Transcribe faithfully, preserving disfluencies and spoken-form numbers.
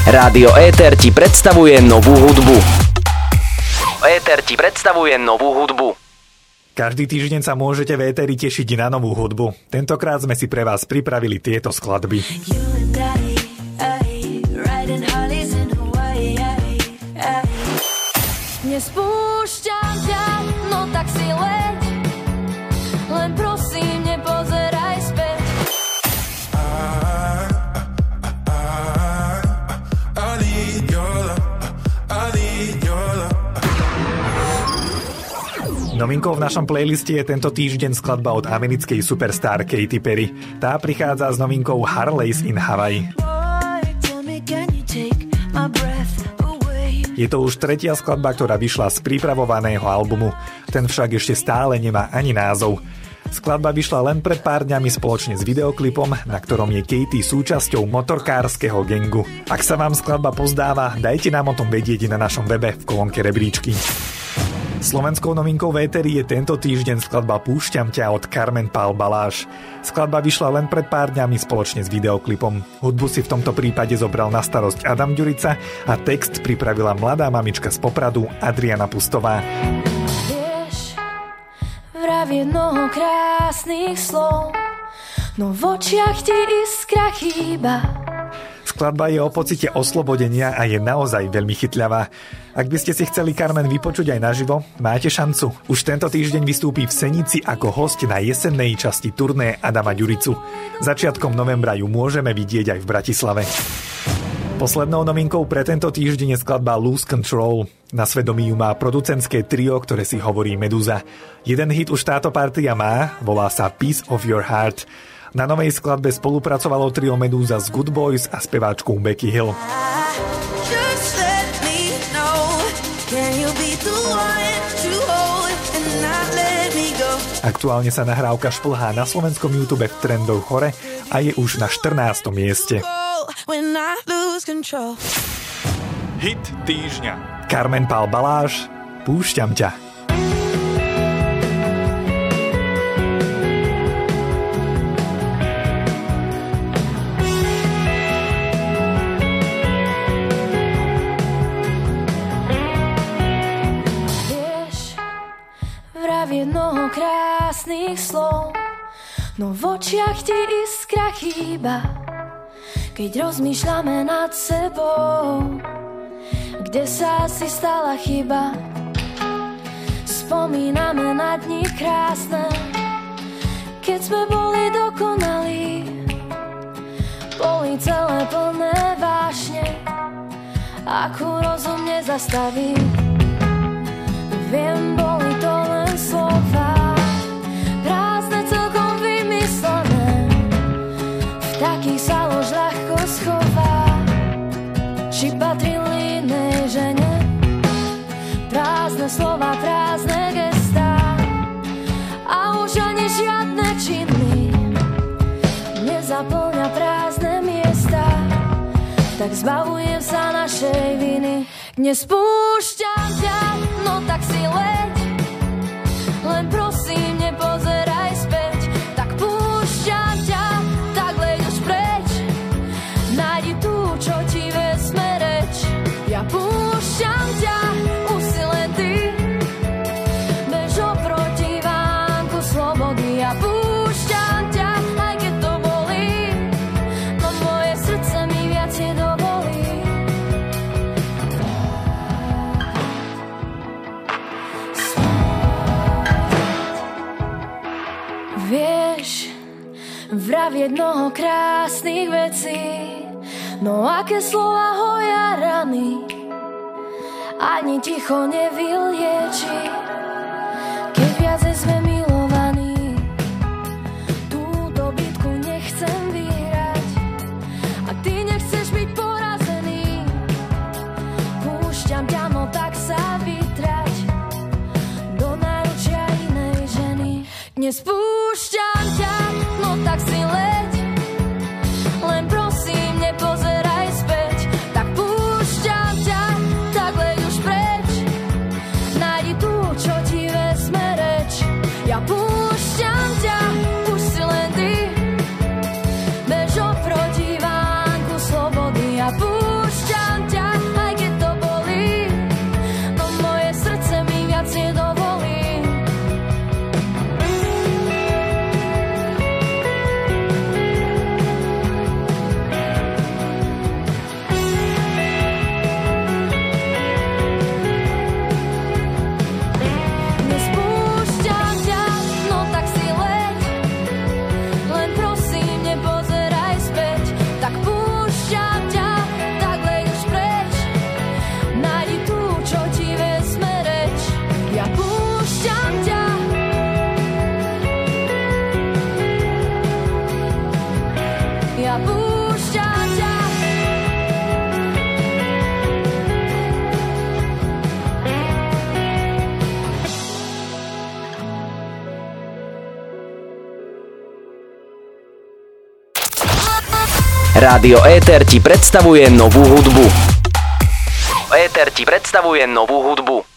Rádio Éter ti predstavuje novú hudbu. Éter ti predstavuje novú hudbu. Každý týždeň sa môžete v éteri tešiť na novú hudbu. Tentokrát sme si pre vás pripravili tieto skladby. Nespúšťam ťa, no tak si leď, len prosím, nepozeraj späť. Novinkou v našom playliste je tento týždeň skladba od americkej superstar Katy Perry. Tá prichádza s novinkou Harleys in Hawaii. Je to už tretia skladba, ktorá vyšla z pripravovaného albumu. Ten však ešte stále nemá ani názov. Skladba vyšla len pred pár dňami spoločne s videoklipom, na ktorom je Katy súčasťou motorkárskeho gangu. Ak sa vám skladba pozdáva, dajte nám o tom vedieť na našom webe v kolónke rebríčky. Slovenskou novinkou v éteri je tento týždeň skladba Púšťam ťa od Carmen Pál Balázs. Skladba vyšla len pred pár dňami spoločne s videoklipom. Hudbu si v tomto prípade zobral na starosť Adam Ďurica a text pripravila mladá mamička z Popradu Adriana Pustová. Vieš, vravie mnoho krásnych slov, no v očiach ti iskra chýba. Skladba je o pocite oslobodenia a je naozaj veľmi chytľavá. Ak by ste si chceli Carmen vypočuť aj naživo, máte šancu. Už tento týždeň vystúpi v Senici ako hosť na jesennej časti turné Adama Ďuricu. Začiatkom novembra ju môžeme vidieť aj v Bratislave. Poslednou novinkou pre tento týždeň je skladba Lose Control. Na svedomí ju má producentské trio, ktoré si hovorí Meduza. Jeden hit už táto partia má, volá sa Piece of Your Heart. Na novej skladbe spolupracovalo trio Meduza s Good Boys a speváčkou Becky Hill. Aktuálne sa nahrávka šplhá na slovenskom YouTube v trendoch hore a je už na štrnástom mieste. Hit týždňa. Carmen Pál Balázs, Púšťam ťa. Mnoho krásnych slov, no v očiach ti iskra chýba. Keď rozmýšľame nad sebou, kde sa asi stala chyba. Spomíname na dni krásne, keď sme boli dokonalí. Boli celé plné vášne, akú rozum nezastaví. Viem, boli to len slova, prázdne celkom vymyslené, v takých sa lož ľahko schová. Či patrili inej žene, prázdne slova, prázdne gestá, a už ani žiadne činy nezaplňa prázdne miesta. Tak zbavujem sa našej viny. Nespúšťam ťa, no tak si leď, len prosím, nepozeraj späť. Tak púšťam ťa, tak leď už preč, nájdi tú, čo ti vezme reč. Ja púšťam ťa, už si len ty, bež oproti vánku slobody. Ja púšťam ťa, aj keď to bolí, no moje srdce mi viacej dovolí. Vieš, vravieť mnoho krásnych vecí, no aké slova hoja rany, ani ticho nevylieči. Keď viacej sme milovaní, túto bitku nechcem vyhrať, a ty nechceš byť porazený. Púšťam ťa, no tak sa vytrať do náručia inej ženy. Nespúšťam ťa, no tak si leď, len prosím, nepozeraj späť. Tak púšťam ťa, tak leď už preč, nájdi tú, čo ti vezme reč. Ja púšťam ťa, už si len ty, bež oproti vánku slobody. Ja púšťam Rádio Éter ti predstavuje novú hudbu. Éter ti predstavuje novú hudbu.